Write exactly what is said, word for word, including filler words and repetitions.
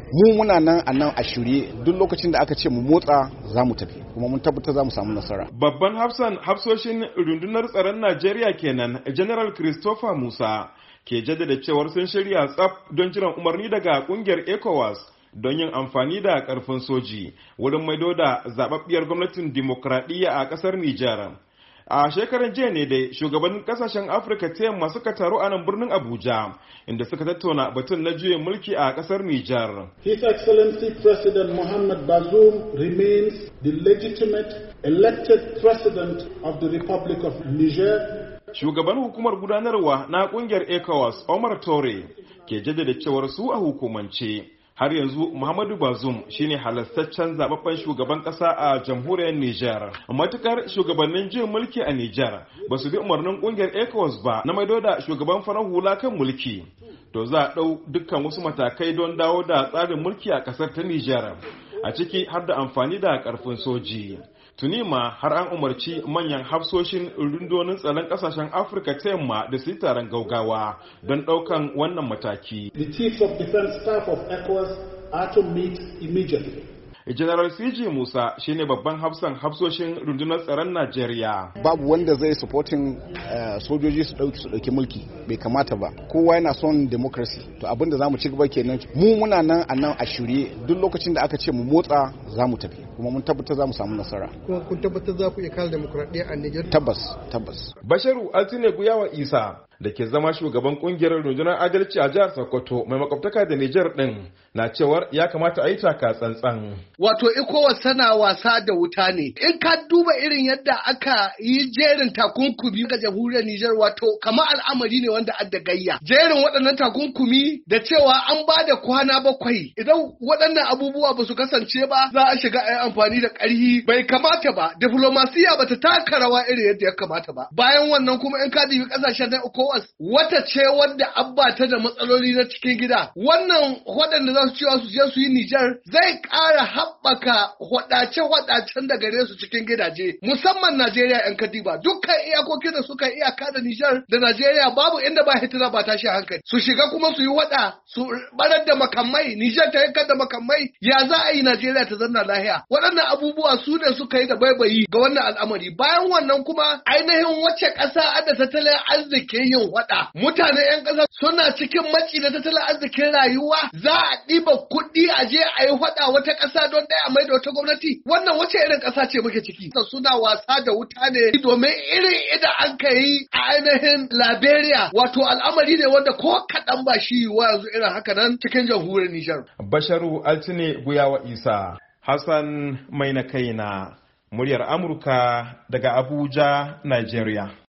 mu muna nan a nan a shirye duk lokacin da aka ce mu motsa za mu tafi kuma mun tabbatar za mu samu nasara. Babban hafsan hafsoshin rundunar tsaron Najeriya kenan General Christopher Musa ke jaddada cewar sun shirya tsaf don jiran umarni daga kungiyar ECOWAS don yin amfani da karfin soji wurin maido da zababbiyar gwamnatin dimokuraɗiyya a ƙasar Nijar. A shekaran jiya ne dai shugabannin kasashen Afirka ta yamma suka taru a nan birnin Abuja inda suka tattauna batun na juyin mulki a kasar Nijar. His Excellency President Mohamed Bazoum remains the legitimate elected president of the Republic of Niger. Shugaban hukumar gudanarwa na kungiyar ECOWAS Omar Tore ke jaddada cewar su a hukumance har yanzu Muhammadu Bazoum shine halastaccen zababben shugaban kasa a jamhuriyar Nijar. Matukar shugabannin jin mulki a Nijar ba su bi umarnin kungiyar ECOWAS ba na maido da shugaban farar hula kan mulki, to za a dau dukkan wasu matakai don dawo da tsarin mulki a kasar ta Nijar, a ciki har da amfani da karfin soji. Tuni ma har an umarci manyan hafsoshin rundunonin tsaron kasashen Afirka ta yamma da su yi taron gaugawa don ɗaukan wannan mataki. The chiefs of defense staff of ECOWAS are to meet immediately. General C J Musa shine babban hafsan hafsoshin rundunar tsaron Najeriya. Babu wanda zai supporting uh, sojoji su dauki su dauki mulki, bai kamata ba. Kowa yana son democracy. To abin da zamu ci gaba kenan. Mu muna nan a nan a shirye duk lokacin da aka ce mu motsa za mu tafi. Kuma mun tabbatar za mu samu nasara. Kuma kun tabbatar za ku iya kare demokradiyya a Niger? Tabbas, tabbas. Basharu Altine Guyawa Isa da ke zama shugaban kungiyar rundunar adalci a jihar Sokoto mai makwabtaka da Nijar din na cewar ya kamata a yi taka tsantsan. Wato ECOWAS tana wasa da wuta ne. In ka duba irin yadda aka yi jerin takunkumi ga jamhuriyar Nijar, wato kamar al'amari ne wanda adda gayya. Jerin waɗannan takunkumi da cewa an ba da kwana bakwai idan waɗannan abubuwa ba su kasance ba za a shiga a yi amfani da ƙarfi, bai kamata ba. Diplomasiya ba ta taka rawa irin yadda ya kamata ba. Bayan wannan kuma in ka dubi ƙasashen na ECOWAS wata ce wadda abba ta da matsaloli na cikin gida. Wannan waɗanda za su cewa su je su yi Nijar zai ƙara haɓaka hwadace-hwadacen da gare su cikin gidaje, musamman Najeriya ‘yan kadiba. Dukkan iyakokin da suka iyaka da Nijar da Najeriya babu inda ba hitina ba tashi hankali. Su shiga kuma su yi waɗa, su barar da makamai, Nijar ta yankar da makamai, ya za a yi Najeriya ta zanna lahiya. Waɗannan abubuwa su ne suka yi da baibayi ga wannan al'amari. Bayan wannan kuma ainihin wacce ƙasa da tattalin arzikin yin wada. Mutane 'yan ƙasa suna cikin maci da tattalin arzikin rayuwa, za a ɗiba kuɗi a je a yi wada wata ƙasa don ɗaya mai da wata gwamnati. Wannan wace irin ƙasa ce muke ciki? Suna wasa da wuta ne domin irin idan an ka yi a ainihin Liberia, wato al'amari ne wanda ko kaɗan ba shi wa yanzu irin haka nan cikin jamhuriyar Nijar. Basharu Altine Guyawa Isa, Hassan Mai na kaina, muryar Amurka daga Abuja, Nigeria.